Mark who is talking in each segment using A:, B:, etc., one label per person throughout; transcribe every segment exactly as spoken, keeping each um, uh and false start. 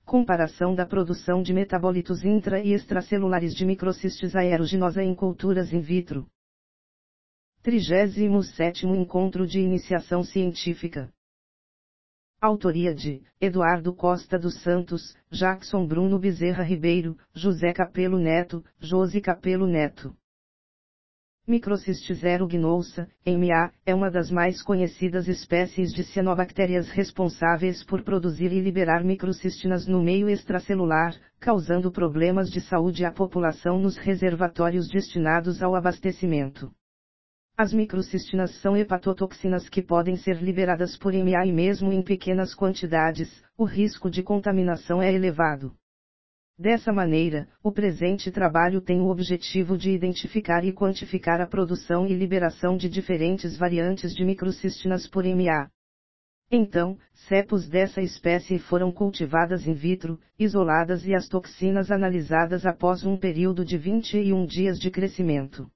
A: Comparação da produção de metabólitos intra e extracelulares de microcistes aeruginosa em culturas in vitro. trigésimo sétimo Encontro de Iniciação Científica. Autoria de Eduardo Costa dos Santos, Jackson Bruno Bezerra Ribeiro, José Capelo Neto, Josi Capelo Neto. Microcistes aeruginosa, M A, é uma das mais conhecidas espécies de cianobactérias responsáveis por produzir e liberar microcistinas no meio extracelular, causando problemas de saúde à população nos reservatórios destinados ao abastecimento. As microcistinas são hepatotoxinas que podem ser liberadas por M A e mesmo em pequenas quantidades, o risco de contaminação é elevado. Dessa maneira, o presente trabalho tem o objetivo de identificar e quantificar a produção e liberação de diferentes variantes de microcistinas por M A. Então, cepos dessa espécie foram cultivadas in vitro, isoladas e as toxinas analisadas após um período de vinte e um dias de crescimento.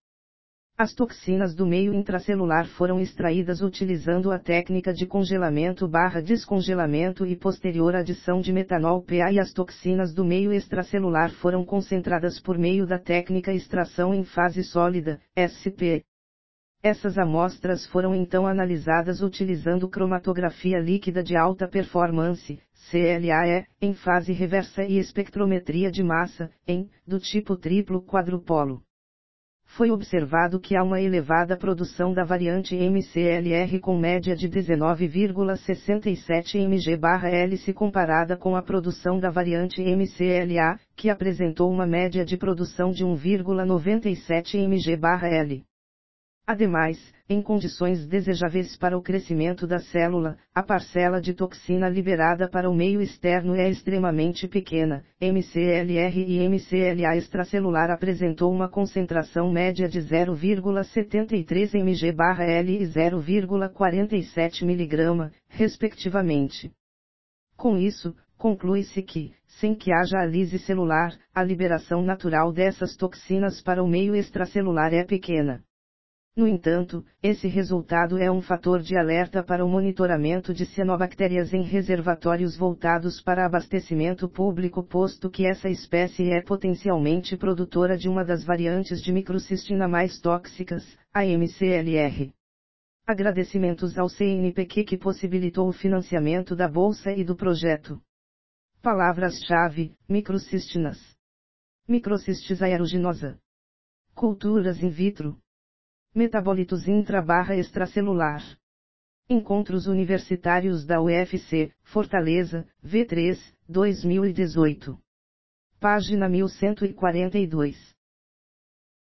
A: As toxinas do meio intracelular foram extraídas utilizando a técnica de congelamento barra descongelamento e posterior adição de metanol P A e as toxinas do meio extracelular foram concentradas por meio da técnica extração em fase sólida, S P. Essas amostras foram então analisadas utilizando cromatografia líquida de alta performance, C L A E, em fase reversa e espectrometria de massa, em, do tipo triplo quadrupolo. Foi observado que há uma elevada produção da variante M C L R com média de dezenove vírgula sessenta e sete mg/L se comparada com a produção da variante M C L A, que apresentou uma média de produção de um vírgula noventa e sete mg/L. Ademais, em condições desejáveis para o crescimento da célula, a parcela de toxina liberada para o meio externo é extremamente pequena. M C L R e M C L A extracelular apresentou uma concentração média de zero vírgula setenta e três mg/L e zero vírgula quarenta e sete miligramas, respectivamente. Com isso, conclui-se que, sem que haja a lise celular, a liberação natural dessas toxinas para o meio extracelular é pequena. No entanto, esse resultado é um fator de alerta para o monitoramento de cianobactérias em reservatórios voltados para abastecimento público, posto que essa espécie é potencialmente produtora de uma das variantes de microcistina mais tóxicas, a M C L R. Agradecimentos ao C N P Q que possibilitou o financiamento da bolsa e do projeto. Palavras-chave: microcistinas, microcistes aeruginosa, culturas in vitro, metabólitos intra-extracelular. Encontros Universitários da U F C, Fortaleza, V três, dois mil e dezoito. Página mil cento e quarenta e dois.